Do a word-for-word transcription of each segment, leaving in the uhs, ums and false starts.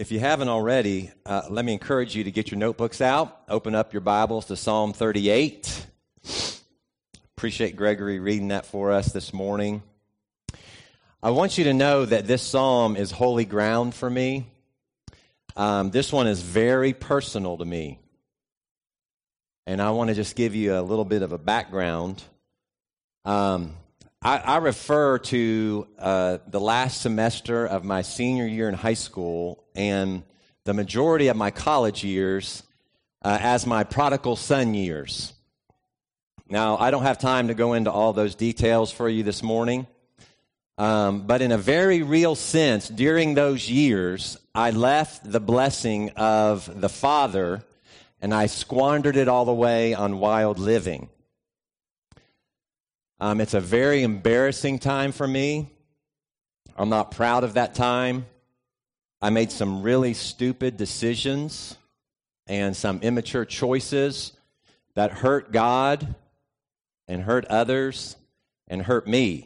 If you haven't already, uh, let me encourage you to get your notebooks out, open up your Bibles to Psalm thirty-eight. Appreciate Gregory reading that for us this morning. I want you to know that this psalm is holy ground for me. Um, this one is very personal to me. And I want to just give you a little bit of a background. Um, I, I refer to uh, the last semester of my senior year in high school and the majority of my college years uh, as my prodigal son years. Now, I don't have time to go into all those details for you this morning, um, but in a very real sense, during those years, I left the blessing of the Father and I squandered it all the way on wild living. Um, it's a very embarrassing time for me. I'm not proud of that time. I made some really stupid decisions and some immature choices that hurt God and hurt others and hurt me.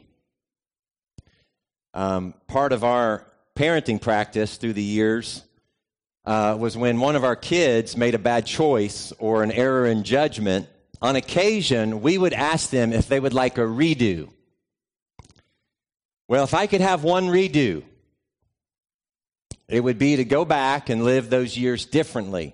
Um, part of our parenting practice through the years uh, was when one of our kids made a bad choice or an error in judgment. On occasion, we would ask them if they would like a redo. Well, if I could have one redo, it would be to go back and live those years differently.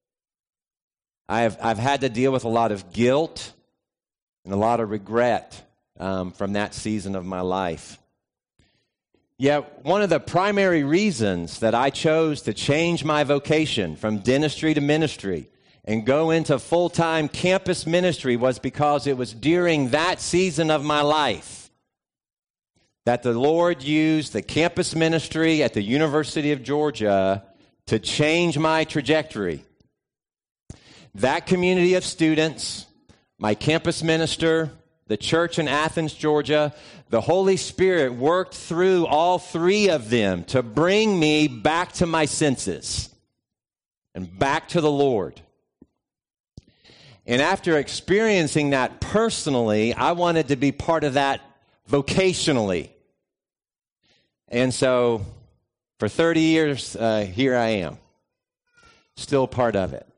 I have, I've had to deal with a lot of guilt and a lot of regret um, from that season of my life. Yet, one of the primary reasons that I chose to change my vocation from dentistry to ministry and go into full-time campus ministry was because it was during that season of my life that the Lord used the campus ministry at the University of Georgia to change my trajectory. That community of students, my campus minister, the church in Athens, Georgia, the Holy Spirit worked through all three of them to bring me back to my senses and back to the Lord. And after experiencing that personally, I wanted to be part of that vocationally. And so for thirty years, uh, here I am, still part of it.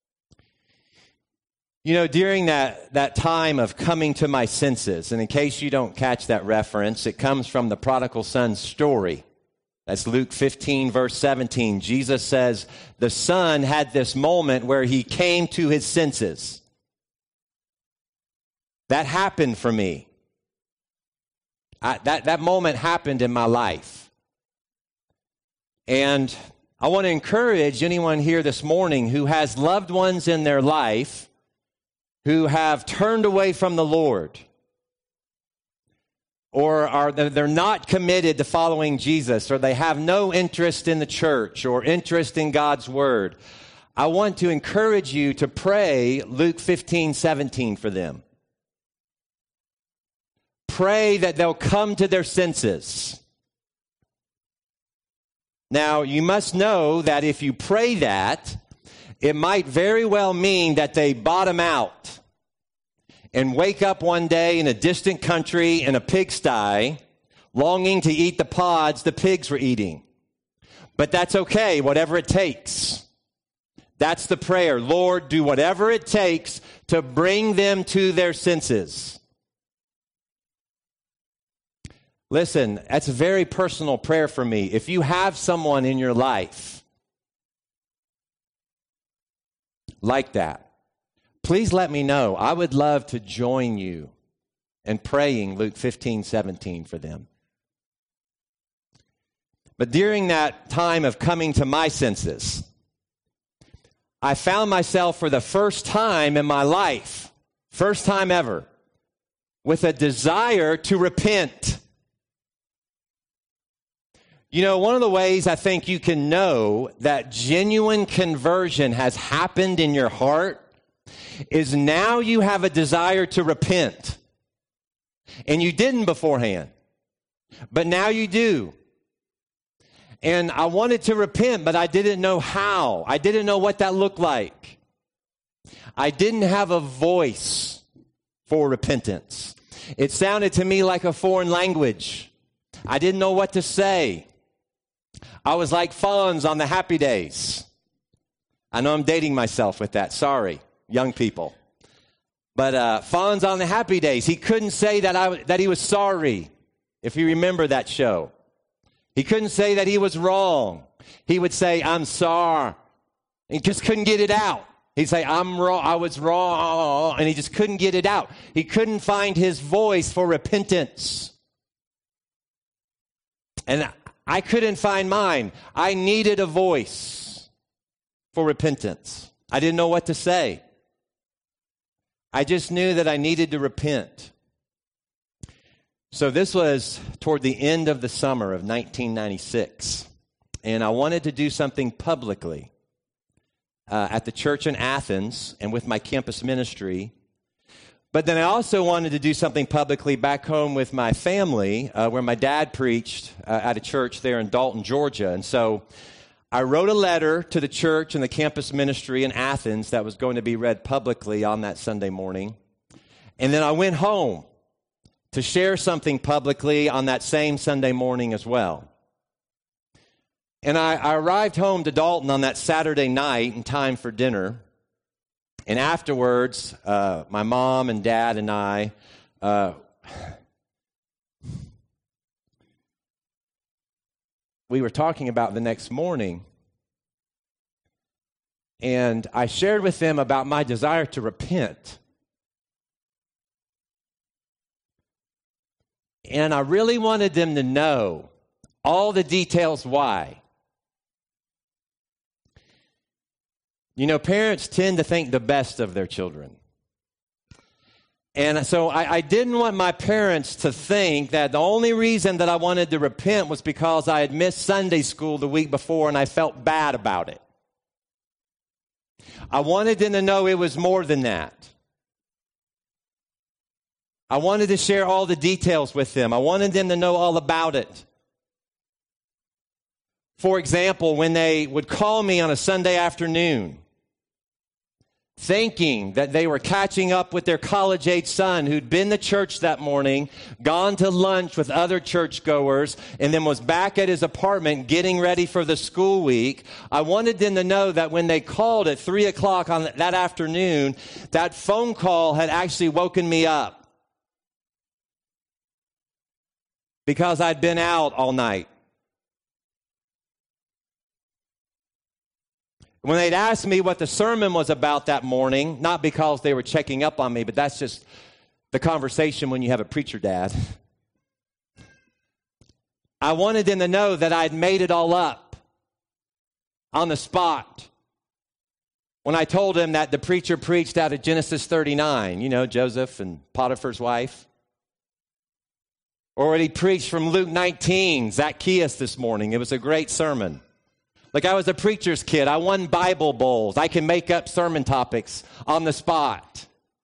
You know, during that, that time of coming to my senses, and in case you don't catch that reference, it comes from the prodigal son's story. That's Luke fifteen, verse seventeen. Jesus says the son had this moment where he came to his senses. That happened for me. I, that, that moment happened in my life. And I want to encourage anyone here this morning who has loved ones in their life who have turned away from the Lord, or are they're not committed to following Jesus, or they have no interest in the church or interest in God's word. I want to encourage you to pray Luke fifteen seventeen for them. Pray that they'll come to their senses. Now, you must know that if you pray that, it might very well mean that they bottom out and wake up one day in a distant country in a pigsty, longing to eat the pods the pigs were eating. But that's okay, whatever it takes. That's the prayer. Lord, do whatever it takes to bring them to their senses. Listen, that's a very personal prayer for me. If you have someone in your life like that, please let me know. I would love to join you in praying Luke fifteen seventeen for them. But during that time of coming to my senses, I found myself for the first time in my life, first time ever, with a desire to repent. You know, one of the ways I think you can know that genuine conversion has happened in your heart is now you have a desire to repent. And you didn't beforehand, but now you do. And I wanted to repent, but I didn't know how. I didn't know what that looked like. I didn't have a voice for repentance. It sounded to me like a foreign language. I didn't know what to say. I was like Fonz on the Happy Days. I know I'm dating myself with that. Sorry, young people. But uh, Fonz on the Happy Days, he couldn't say that, I, that he was sorry, if you remember that show. He couldn't say that he was wrong. He would say, I'm sorry. He just couldn't get it out. He'd say, I'm wrong, I was wrong, and he just couldn't get it out. He couldn't find his voice for repentance. And I couldn't find mine. I needed a voice for repentance. I didn't know what to say. I just knew that I needed to repent. So this was toward the end of the summer of nineteen ninety-six. And I wanted to do something publicly uh, at the church in Athens and with my campus ministry. But then I also wanted to do something publicly back home with my family, uh, where my dad preached uh, at a church there in Dalton, Georgia. And so I wrote a letter to the church and the campus ministry in Athens that was going to be read publicly on that Sunday morning. And then I went home to share something publicly on that same Sunday morning as well. And I, I arrived home to Dalton on that Saturday night in time for dinner. And afterwards, uh, my mom and dad and I, uh, we were talking about the next morning. And I shared with them about my desire to repent. And I really wanted them to know all the details why. You know, parents tend to think the best of their children. And so I, I didn't want my parents to think that the only reason that I wanted to repent was because I had missed Sunday school the week before and I felt bad about it. I wanted them to know it was more than that. I wanted to share all the details with them. I wanted them to know all about it. For example, when they would call me on a Sunday afternoon, thinking that they were catching up with their college-age son who'd been to church that morning, gone to lunch with other churchgoers, and then was back at his apartment getting ready for the school week, I wanted them to know that when they called at three o'clock on that afternoon, that phone call had actually woken me up because I'd been out all night. When they'd asked me what the sermon was about that morning, not because they were checking up on me, but that's just the conversation when you have a preacher dad. I wanted them to know that I'd made it all up on the spot. When I told them that the preacher preached out of Genesis thirty-nine, you know, Joseph and Potiphar's wife. Or when he preached from Luke nineteen, Zacchaeus this morning. It was a great sermon. Like I was a preacher's kid. I won Bible bowls. I can make up sermon topics on the spot.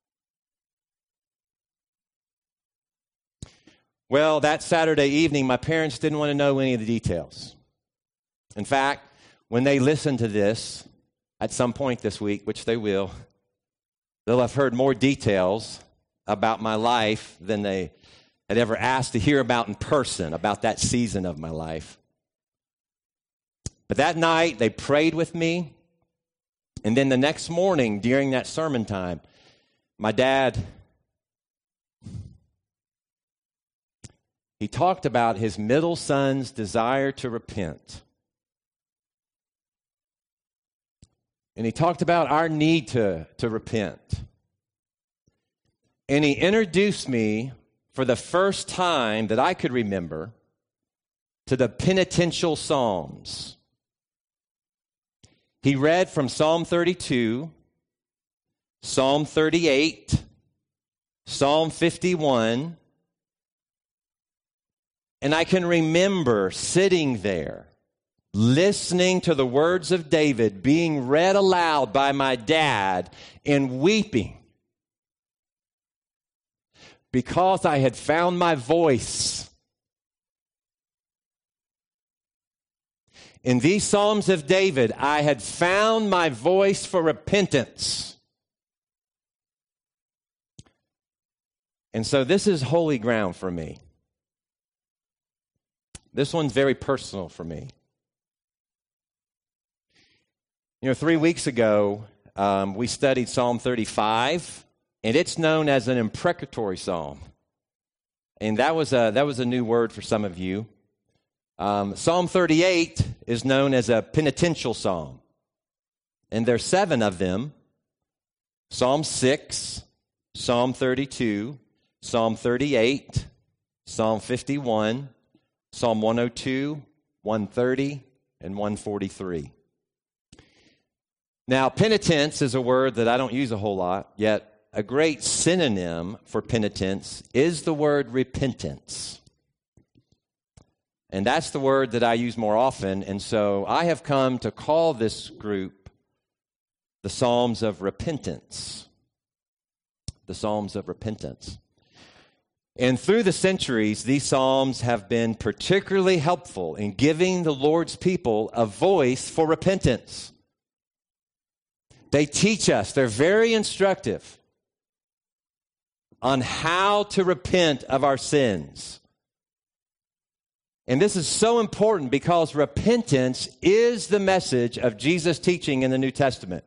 Well, that Saturday evening, my parents didn't want to know any of the details. In fact, when they listen to this at some point this week, which they will, they'll have heard more details about my life than they had ever asked to hear about in person, about that season of my life. But that night, they prayed with me. And then the next morning, during that sermon time, my dad, he talked about his middle son's desire to repent. And he talked about our need to, to repent. And he introduced me for the first time that I could remember to the penitential Psalms. He read from Psalm thirty-two, Psalm thirty-eight, Psalm fifty-one, and I can remember sitting there, listening to the words of David being read aloud by my dad and weeping because I had found my voice. In these Psalms of David, I had found my voice for repentance. And so this is holy ground for me. This one's very personal for me. You know, three weeks ago, um, we studied Psalm thirty-five, and it's known as an imprecatory psalm. And that was a, that was a new word for some of you. Um, Psalm thirty-eight is known as a penitential psalm. And there's seven of them. Psalm six, Psalm thirty-two, Psalm thirty-eight, Psalm fifty-one, Psalm one oh two, one thirty, and one forty-three. Now, penitence is a word that I don't use a whole lot, yet a great synonym for penitence is the word repentance. And that's the word that I use more often, and so I have come to call this group the Psalms of Repentance. The Psalms of Repentance. And through the centuries, these Psalms have been particularly helpful in giving the Lord's people a voice for repentance. They teach us, they're very instructive on how to repent of our sins. And this is so important because repentance is the message of Jesus' teaching in the New Testament.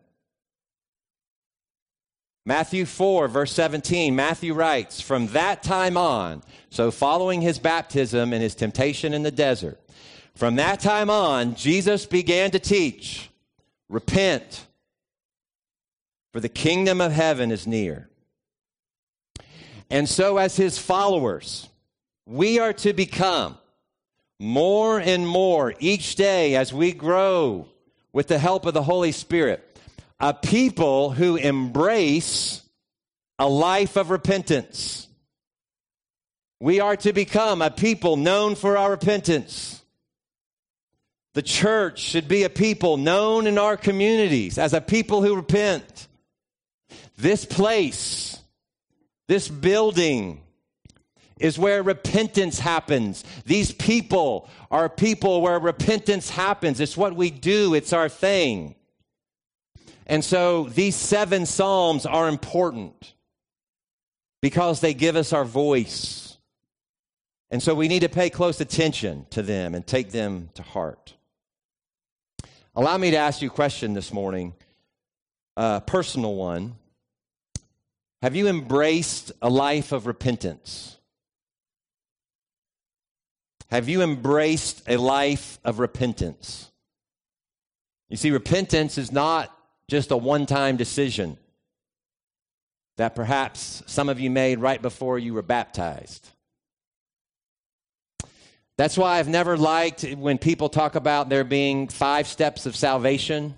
Matthew four, verse seventeen, Matthew writes, "From that time on," so following his baptism and his temptation in the desert, "from that time on, Jesus began to teach, repent, for the kingdom of heaven is near." And so as his followers, we are to become more and more each day as we grow with the help of the Holy Spirit, a people who embrace a life of repentance. We are to become a people known for our repentance. The church should be a people known in our communities as a people who repent. This place, this building, is where repentance happens. These people are people where repentance happens. It's what we do. It's our thing. And so these seven Psalms are important because they give us our voice. And so we need to pay close attention to them and take them to heart. Allow me to ask you a question this morning, a personal one. Have you embraced a life of repentance? Have you embraced a life of repentance? You see, repentance is not just a one-time decision that perhaps some of you made right before you were baptized. That's why I've never liked when people talk about there being five steps of salvation.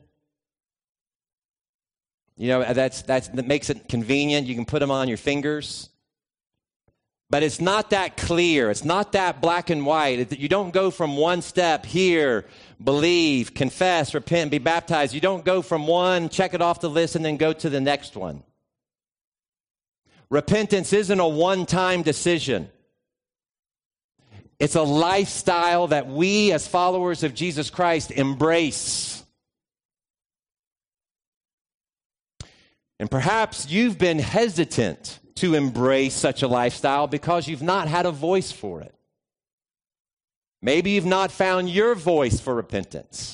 You know, that's, that's, that makes it convenient. You can put them on your fingers. But it's not that clear. It's not that black and white. You don't go from one step, hear, believe, confess, repent, and be baptized. You don't go from one, check it off the list, and then go to the next one. Repentance isn't a one-time decision. It's a lifestyle that we as followers of Jesus Christ embrace. And perhaps you've been hesitant to embrace such a lifestyle because you've not had a voice for it. Maybe you've not found your voice for repentance.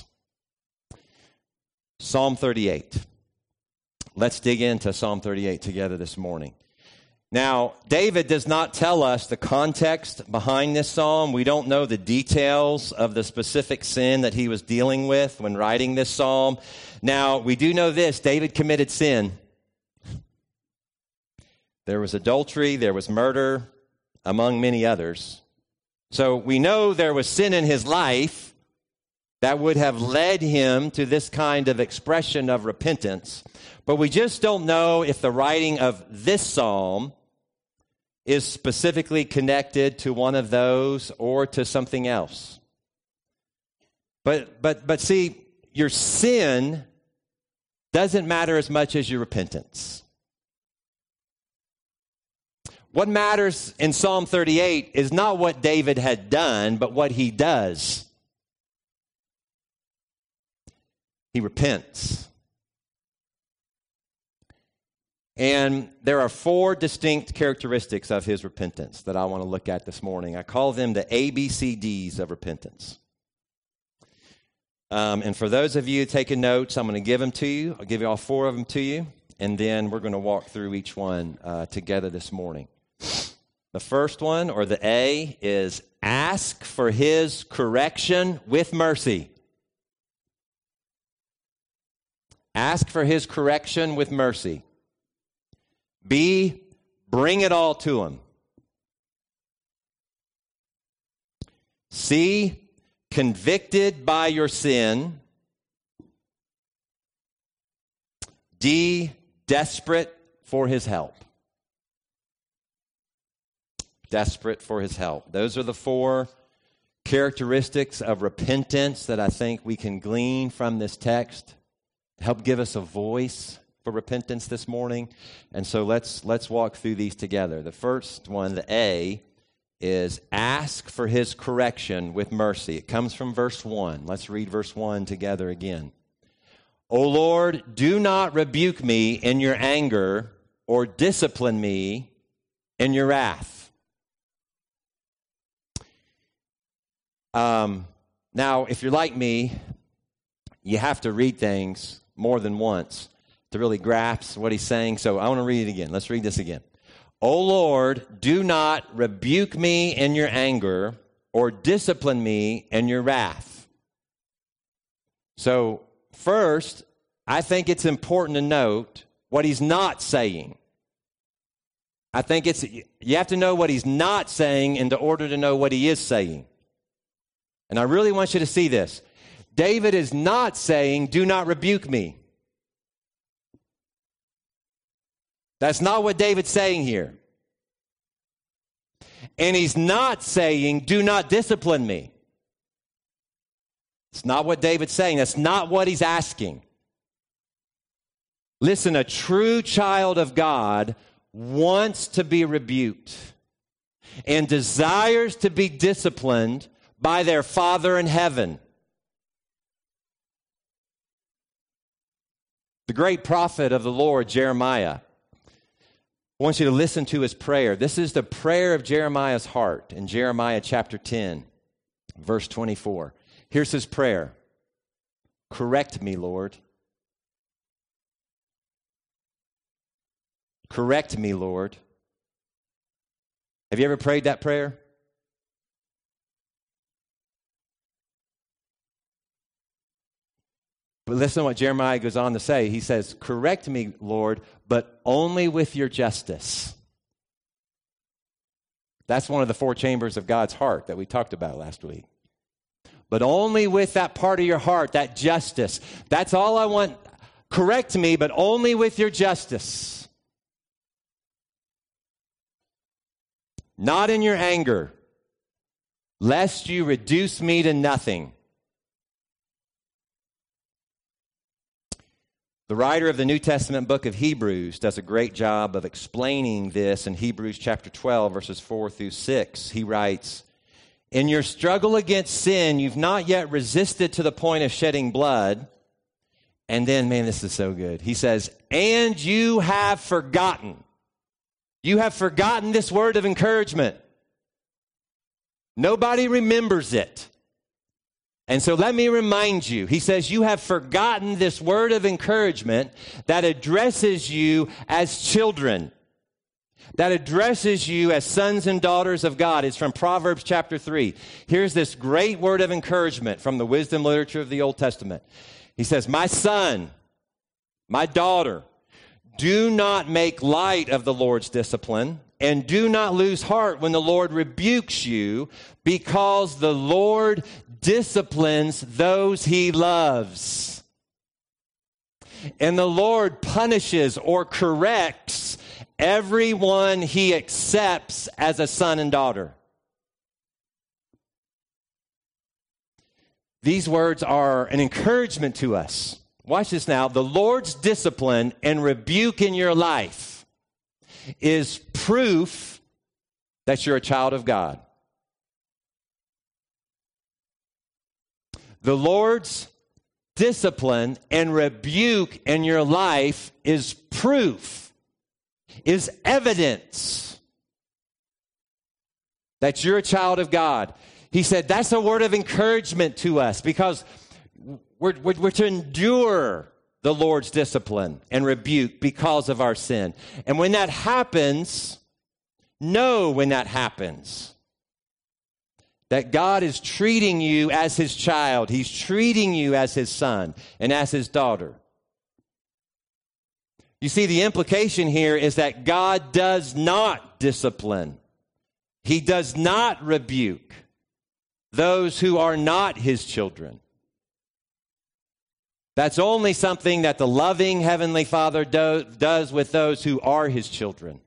Psalm thirty-eight. Let's dig into Psalm thirty-eight together this morning. Now, David does not tell us the context behind this psalm. We don't know the details of the specific sin that he was dealing with when writing this psalm. Now, we do know this: David committed sin. There was adultery, there was murder, among many others. So we know there was sin in his life that would have led him to this kind of expression of repentance. But we just don't know if the writing of this psalm is specifically connected to one of those or to something else. But but but see, your sin doesn't matter as much as your repentance. What matters in Psalm thirty-eight is not what David had done, but what he does. He repents. And there are four distinct characteristics of his repentance that I want to look at this morning. I call them the A B C Ds of repentance. Um, and for those of you taking notes, I'm going to give them to you. I'll give you all four of them to you, and then we're going to walk through each one uh, together this morning. The first one, or the A, is ask for his correction with mercy. Ask for his correction with mercy. B, bring it all to him. C, convicted by your sin. D, desperate for his help. Desperate for his help. Those are the four characteristics of repentance that I think we can glean from this text to help give us a voice for repentance this morning. And so let's let's walk through these together. The first one, the A, is ask for his correction with mercy. It comes from verse one. Let's read verse one together again. O Lord, do not rebuke me in your anger or discipline me in your wrath. Um, now, if you're like me, you have to read things more than once to really grasp what he's saying. So I want to read it again. Let's read this again. O Lord, do not rebuke me in your anger or discipline me in your wrath. So first, I think it's important to note what he's not saying. I think it's you have to know what he's not saying in order to know what he is saying. And I really want you to see this. David is not saying, do not rebuke me. That's not what David's saying here. And he's not saying, do not discipline me. It's not what David's saying. That's not what he's asking. Listen, a true child of God wants to be rebuked and desires to be disciplined by their Father in heaven. The great prophet of the Lord, Jeremiah, I want you to listen to his prayer. This is the prayer of Jeremiah's heart in Jeremiah chapter ten, verse twenty-four. Here's his prayer. Correct me, Lord. Correct me, Lord. Have you ever prayed that prayer? But listen to what Jeremiah goes on to say. He says, correct me, Lord, but only with your justice. That's one of the four chambers of God's heart that we talked about last week. But only with that part of your heart, that justice. That's all I want. Correct me, but only with your justice. Not in your anger, lest you reduce me to nothing. The writer of the New Testament book of Hebrews does a great job of explaining this in Hebrews chapter twelve, verses four through six. He writes, in your struggle against sin, you've not yet resisted to the point of shedding blood. And then, man, this is so good. He says, and you have forgotten. You have forgotten this word of encouragement. Nobody remembers it. And so let me remind you, he says, you have forgotten this word of encouragement that addresses you as children, that addresses you as sons and daughters of God. It's from Proverbs chapter three. Here's this great word of encouragement from the wisdom literature of the Old Testament. He says, my son, my daughter, do not make light of the Lord's discipline, and do not lose heart when the Lord rebukes you, because the Lord disciplines those he loves. And the Lord punishes or corrects everyone he accepts as a son and daughter. These words are an encouragement to us. Watch this now. The Lord's discipline and rebuke in your life is proof that you're a child of God. The Lord's discipline and rebuke in your life is proof, is evidence that you're a child of God. He said that's a word of encouragement to us, because we're, we're, we're to endure the Lord's discipline and rebuke because of our sin. And when that happens, know when that happens that God is treating you as his child. He's treating you as his son and as his daughter. You see, the implication here is that God does not discipline. He does not rebuke those who are not his children. That's only something that the loving Heavenly Father do, does with those who are his children.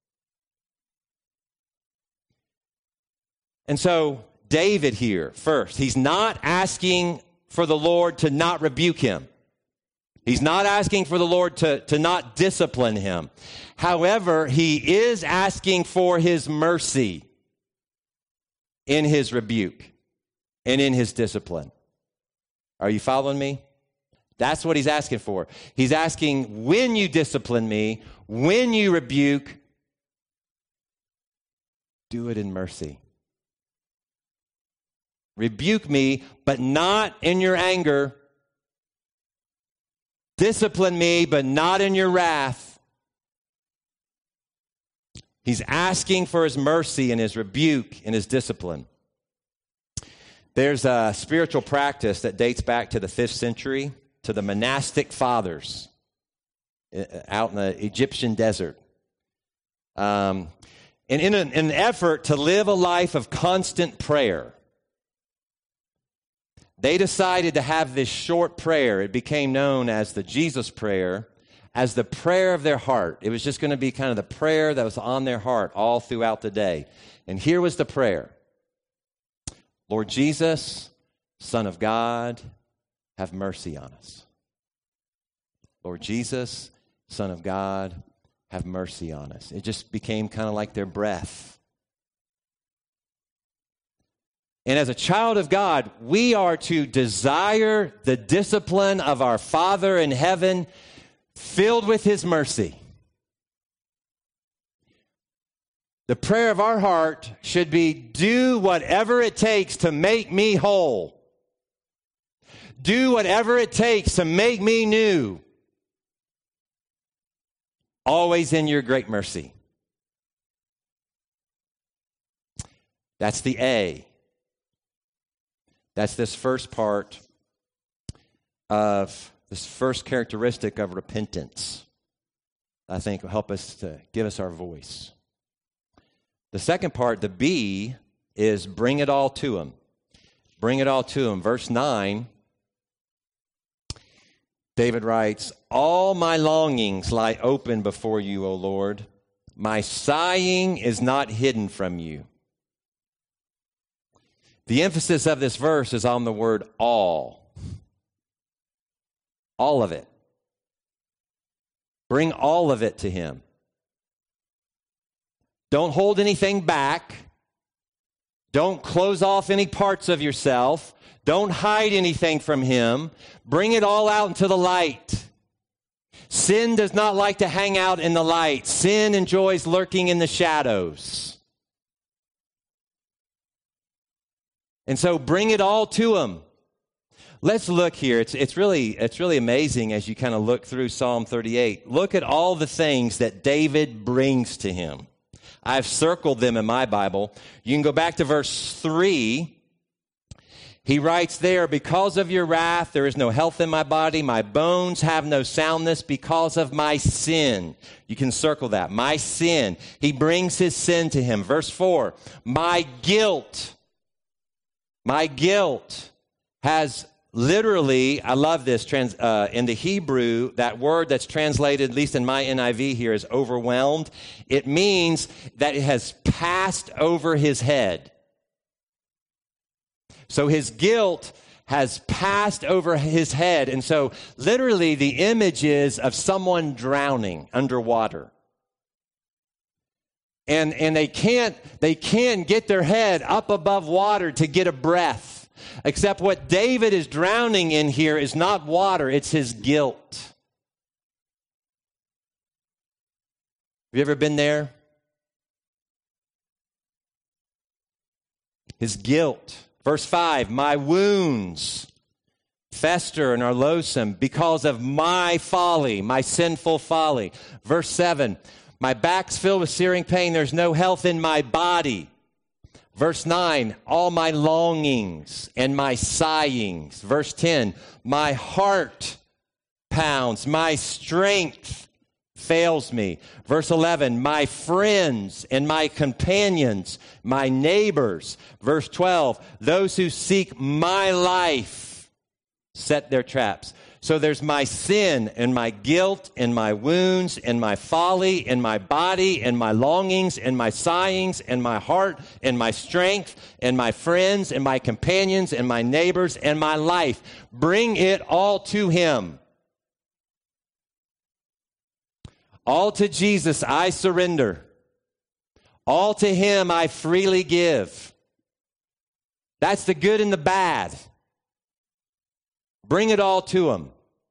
And so, David here, first, he's not asking for the Lord to not rebuke him. He's not asking for the Lord to, to not discipline him. However, he is asking for his mercy in his rebuke and in his discipline. Are you following me? That's what he's asking for. He's asking, when you discipline me, when you rebuke, do it in mercy. Rebuke me, but not in your anger. Discipline me, but not in your wrath. He's asking for his mercy and his rebuke and his discipline. There's a spiritual practice that dates back to the fifth century, to the monastic fathers out in the Egyptian desert. Um, and in an, in an effort to live a life of constant prayer, they decided to have this short prayer. It became known as the Jesus prayer, as the prayer of their heart. It was just going to be kind of the prayer that was on their heart all throughout the day. And here was the prayer. Lord Jesus, Son of God, have mercy on us. Lord Jesus, Son of God, have mercy on us. It just became kind of like their breath. And as a child of God, we are to desire the discipline of our Father in heaven, filled with his mercy. The prayer of our heart should be, do whatever it takes to make me whole. Do whatever it takes to make me new. Always in your great mercy. That's the A. That's this first part of this first characteristic of repentance. I think will help us to give us our voice. The second part, the B, is bring it all to him. Bring it all to him. Verse nine, David writes, all my longings lie open before you, O Lord. My sighing is not hidden from you. The emphasis of this verse is on the word all. All of it. Bring all of it to him. Don't hold anything back. Don't close off any parts of yourself. Don't hide anything from him. Bring it all out into the light. Sin does not like to hang out in the light. Sin enjoys lurking in the shadows. And so bring it all to him. Let's look here. It's, it's, really, it's really amazing as you kind of look through Psalm thirty-eight. Look at all the things that David brings to him. I've circled them in my Bible. You can go back to verse three. He writes there, because of your wrath, there is no health in my body. My bones have no soundness because of my sin. You can circle that. My sin. He brings his sin to him. Verse four, my guilt. My guilt has literally, I love this, trans, uh, in the Hebrew, that word that's translated, at least in my N I V here, is overwhelmed. It means that it has passed over his head. So his guilt has passed over his head. And so literally the image is of someone drowning underwater. And, and they can't, they can't get their head up above water to get a breath. Except what David is drowning in here is not water, it's his guilt. Have you ever been there? His guilt. Verse five, my wounds fester and are loathsome because of my folly, my sinful folly. Verse seven, my back's filled with searing pain. There's no health in my body. Verse nine, all my longings and my sighings. Verse ten, my heart pounds, my strength fails me. Verse eleven, my friends and my companions, my neighbors. Verse twelve, those who seek my life set their traps. So there's my sin and my guilt and my wounds and my folly and my body and my longings and my sighings and my heart and my strength and my friends and my companions and my neighbors and my life. Bring it all to him. All to Jesus I surrender. All to him I freely give. That's the good and the bad. Bring it all to him.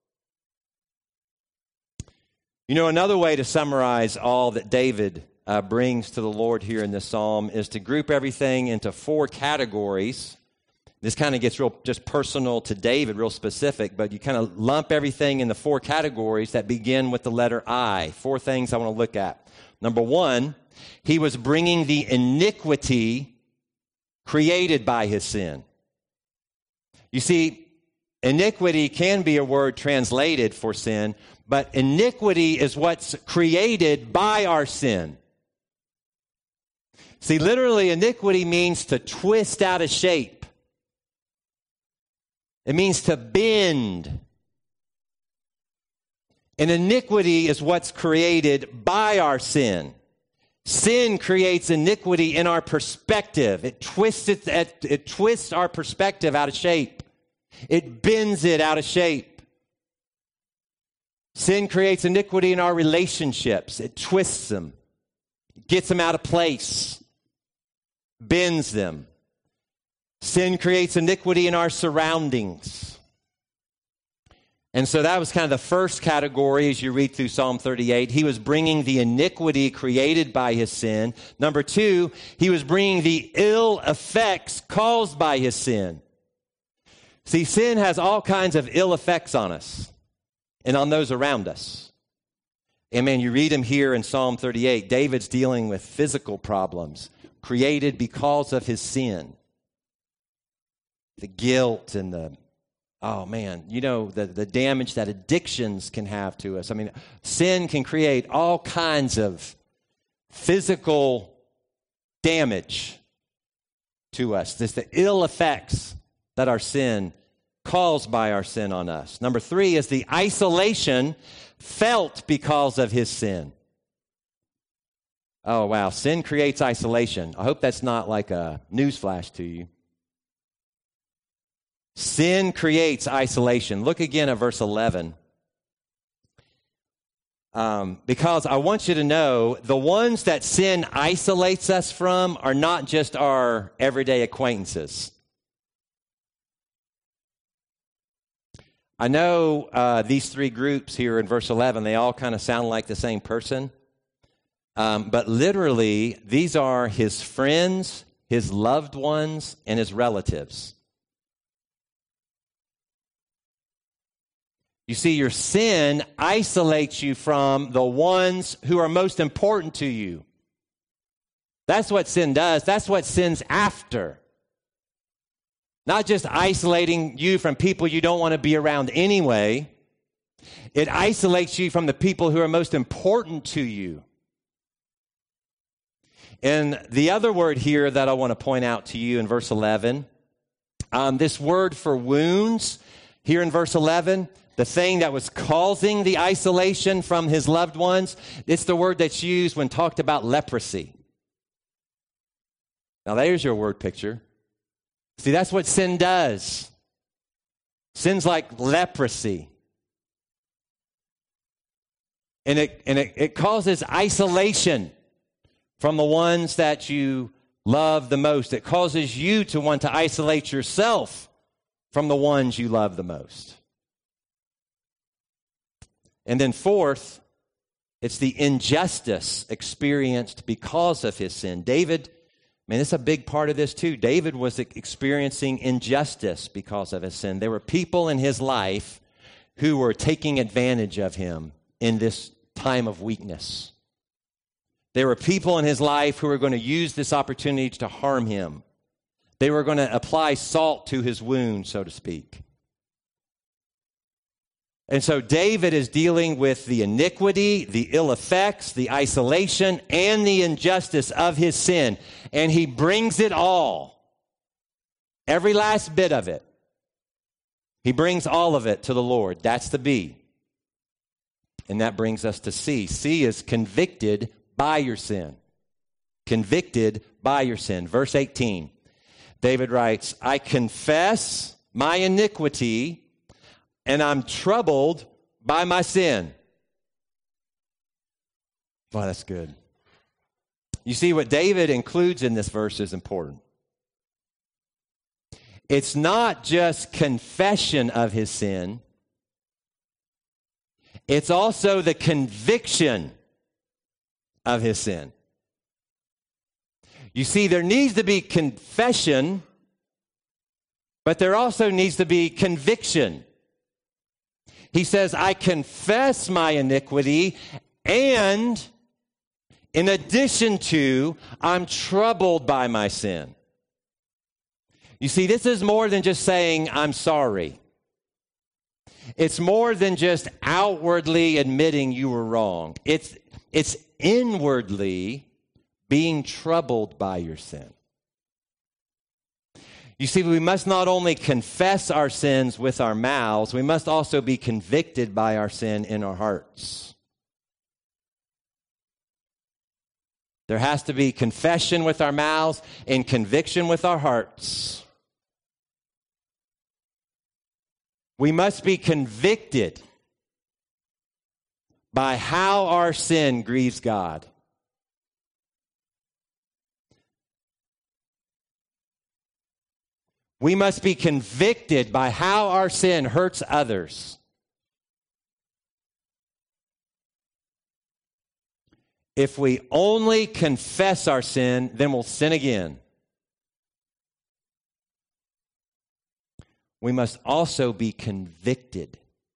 You know, another way to summarize all that David uh, brings to the Lord here in this psalm is to group everything into four categories. This kind of gets real just personal to David, real specific, but you kind of lump everything into four categories that begin with the letter I. Four things I want to look at. Number one, he was bringing the iniquity created by his sin. You see, iniquity can be a word translated for sin, but iniquity is what's created by our sin. See, literally, iniquity means to twist out of shape. It means to bend. And iniquity is what's created by our sin. Sin creates iniquity in our perspective. It twists it, it twists our perspective out of shape. It bends it out of shape. Sin creates iniquity in our relationships. It twists them, gets them out of place, bends them. Sin creates iniquity in our surroundings. And so that was kind of the first category as you read through Psalm thirty-eight. He was bringing the iniquity created by his sin. Number two, he was bringing the ill effects caused by his sin. See, sin has all kinds of ill effects on us and on those around us. And man, you read him here in Psalm thirty-eight. David's dealing with physical problems created because of his sin. The guilt and the, oh man, you know, the, the damage that addictions can have to us. I mean, sin can create all kinds of physical damage to us. This the ill effects that our sin caused by our sin on us. Number three is the isolation felt because of his sin. Oh, wow. Sin creates isolation. I hope that's not like a newsflash to you. Sin creates isolation. Look again at verse eleven. Um, because I want you to know the ones that sin isolates us from are not just our everyday acquaintances. I know uh, these three groups here in verse eleven, they all kind of sound like the same person. Um, but literally, these are his friends, his loved ones, and his relatives. You see, your sin isolates you from the ones who are most important to you. That's what sin does. That's what sin's after. Not just isolating you from people you don't want to be around anyway. It isolates you from the people who are most important to you. And the other word here that I want to point out to you in verse eleven, um, this word for wounds here in verse eleven, the thing that was causing the isolation from his loved ones, it's the word that's used when talked about leprosy. Now there's your word picture. See, that's what sin does. Sin's like leprosy. And it, and it, it causes isolation from the ones that you love the most. It causes you to want to isolate yourself from the ones you love the most. And then fourth, it's the injustice experienced because of his sin. David Man, it's a big part of this too. David was experiencing injustice because of his sin. There were people in his life who were taking advantage of him in this time of weakness. There were people in his life who were going to use this opportunity to harm him. They were going to apply salt to his wound, so to speak. And so David is dealing with the iniquity, the ill effects, the isolation, and the injustice of his sin. And he brings it all, every last bit of it. He brings all of it to the Lord. That's the B. And that brings us to C. C is convicted by your sin. Convicted by your sin. Verse eighteen. David writes, I confess my iniquity, and I'm troubled by my sin. Wow, that's good. You see, what David includes in this verse is important. It's not just confession of his sin. It's also the conviction of his sin. You see, there needs to be confession, but there also needs to be conviction. He says, I confess my iniquity, and in addition to, I'm troubled by my sin. You see, this is more than just saying, I'm sorry. It's more than just outwardly admitting you were wrong. It's, it's inwardly being troubled by your sin. You see, we must not only confess our sins with our mouths, we must also be convicted by our sin in our hearts. There has to be confession with our mouths and conviction with our hearts. We must be convicted by how our sin grieves God. We must be convicted by how our sin hurts others. If we only confess our sin, then we'll sin again. We must also be convicted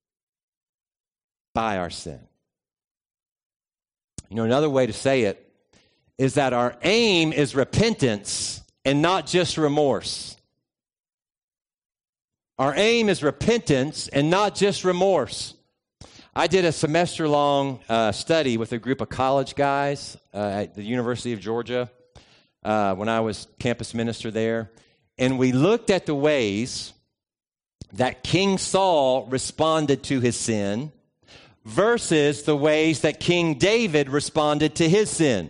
by our sin. You know, another way to say it is that our aim is repentance and not just remorse. Our aim is repentance and not just remorse. I did a semester-long uh, study with a group of college guys uh, at the University of Georgia uh, when I was campus minister there. And we looked at the ways that King Saul responded to his sin versus the ways that King David responded to his sin.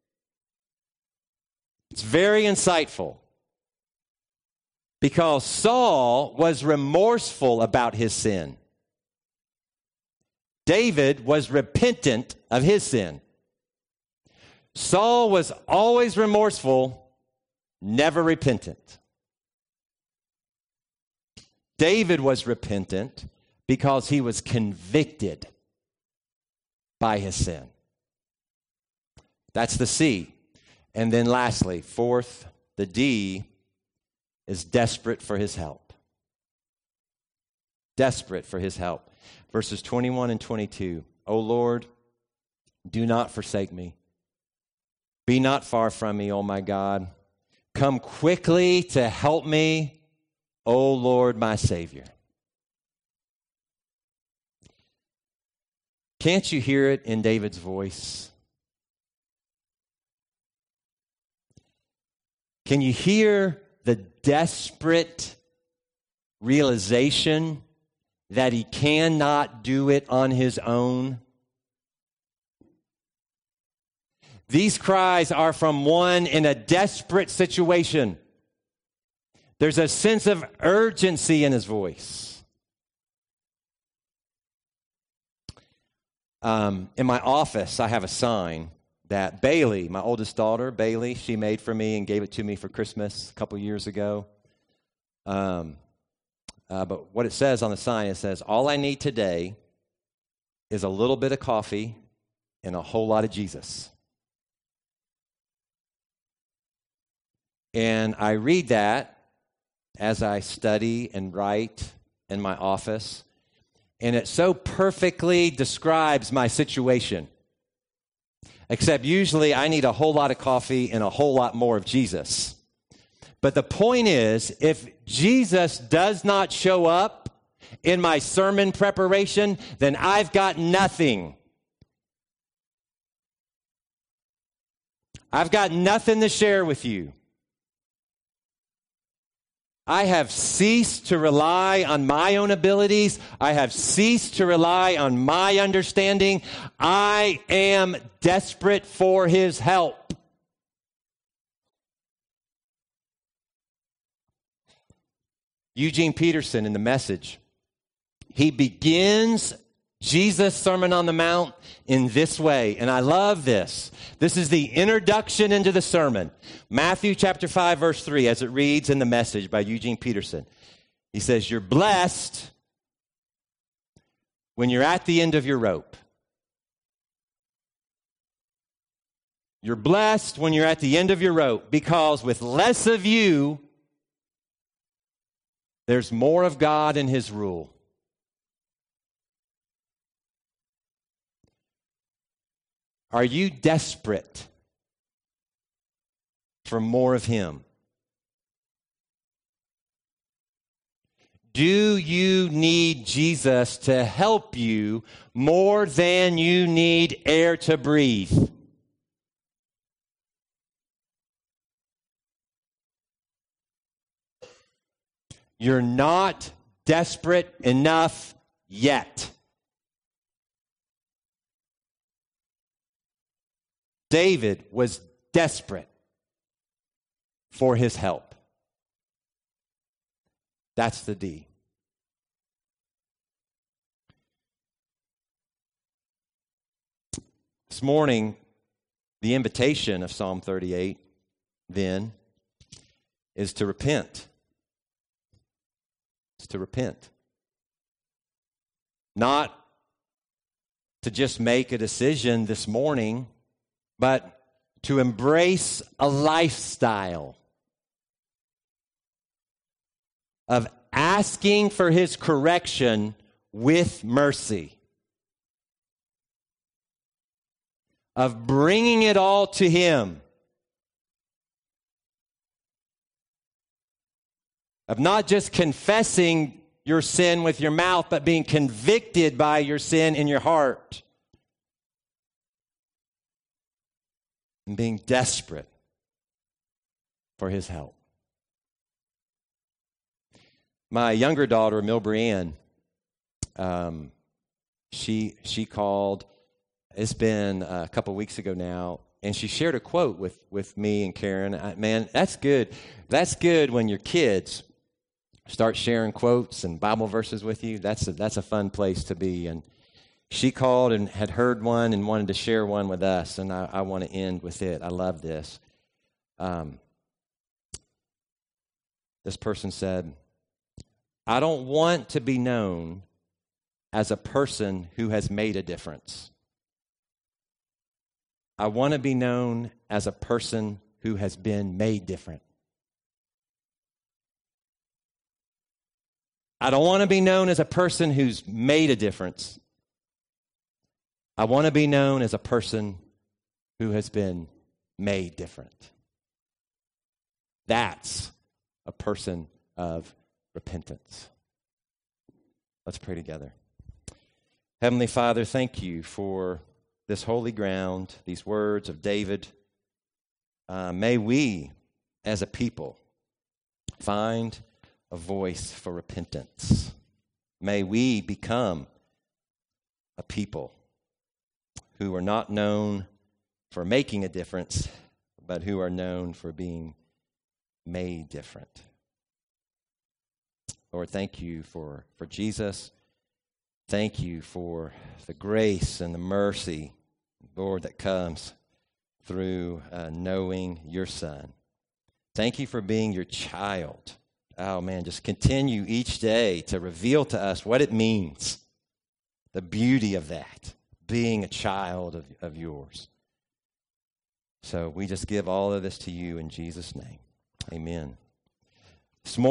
It's very insightful. Because Saul was remorseful about his sin. David was repentant of his sin. Saul was always remorseful, never repentant. David was repentant because he was convicted by his sin. That's the C. And then lastly, fourth, the D is desperate for his help. Desperate for his help. Verses twenty-one and twenty-two. O Lord, do not forsake me. Be not far from me, O my God. Come quickly to help me, O Lord, my Savior. Can't you hear it in David's voice? Can you hear the desperate realization that he cannot do it on his own? These cries are from one in a desperate situation. There's a sense of urgency in his voice. Um, in my office, I have a sign that Bailey, my oldest daughter, Bailey, she made for me and gave it to me for Christmas a couple years ago. Um, uh, but what it says on the sign, it says, all I need today is a little bit of coffee and a whole lot of Jesus. And I read that as I study and write in my office, and it so perfectly describes my situation. Except usually I need a whole lot of coffee and a whole lot more of Jesus. But the point is, if Jesus does not show up in my sermon preparation, then I've got nothing. I've got nothing to share with you. I have ceased to rely on my own abilities. I have ceased to rely on my understanding. I am desperate for his help. Eugene Peterson in The Message, he begins Jesus' Sermon on the Mount in this way, and I love this. This is the introduction into the sermon. Matthew chapter five, verse three, as it reads in The Message by Eugene Peterson. He says, "You're blessed when you're at the end of your rope." You're blessed when you're at the end of your rope, because with less of you, there's more of God and his rule. Are you desperate for more of him? Do you need Jesus to help you more than you need air to breathe? You're not desperate enough yet. David was desperate for his help. That's the D. This morning, the invitation of Psalm thirty-eight, then, is to repent. It's to repent. Not to just make a decision this morning, but to embrace a lifestyle of asking for his correction with mercy, of bringing it all to him, of not just confessing your sin with your mouth, but being convicted by your sin in your heart. And being desperate for his help. My younger daughter, Milbury Ann, um, she she called. It's been a couple weeks ago now, and she shared a quote with with me and Karen. I, man, that's good. That's good when your kids start sharing quotes and Bible verses with you. That's a, that's a fun place to be. And she called and had heard one and wanted to share one with us, and I, I want to end with it. I love this. Um, this person said, "I don't want to be known as a person who has made a difference. I want to be known as a person who has been made different. I don't want to be known as a person who's made a difference. I want to be known as a person who has been made different." That's a person of repentance. Let's pray together. Heavenly Father, thank you for this holy ground, these words of David. Uh, may we, as a people, find a voice for repentance. May we become a people who are not known for making a difference, but who are known for being made different. Lord, thank you for, for Jesus. Thank you for the grace and the mercy, Lord, that comes through uh, knowing your Son. Thank you for being your child. Oh, man, just continue each day to reveal to us what it means, the beauty of that, being a child of, of yours. So we just give all of this to you in Jesus' name. Amen.